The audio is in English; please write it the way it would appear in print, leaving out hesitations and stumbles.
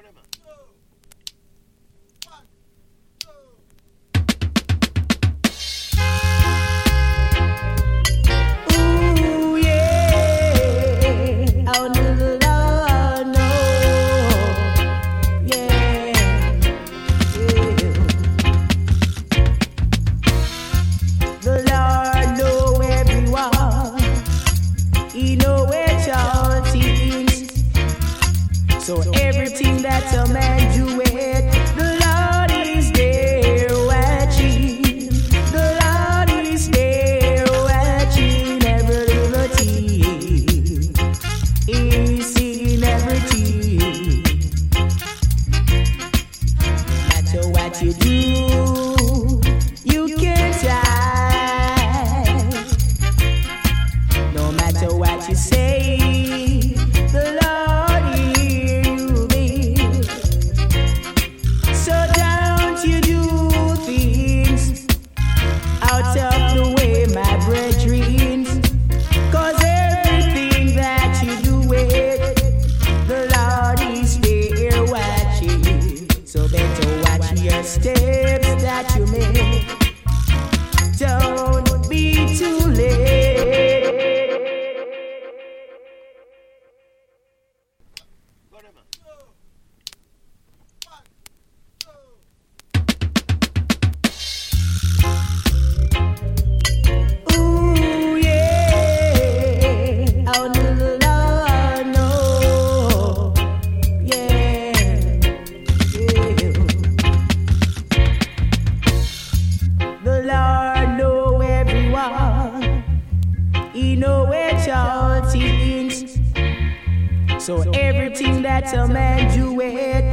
Ooh, yeah. Oh, no, no, no. Yeah. The Lord know everyone. He know where all things. So everything that a man do it, the Lord is there watching. The Lord is there watching every little thing. He's seeing everything. No matter what you do, you can't hide. No matter what you say, the Lord hear you be. So don't you do things out of the way, my brethren. 'Cause everything that you do it, the Lord is there watching. So better watch your steps that you make. Don't be too late. Ooh, yeah. Oh, no, no, no, no. Yeah. Yeah. The Lord know everyone. He know where all things. So everything that a man do it,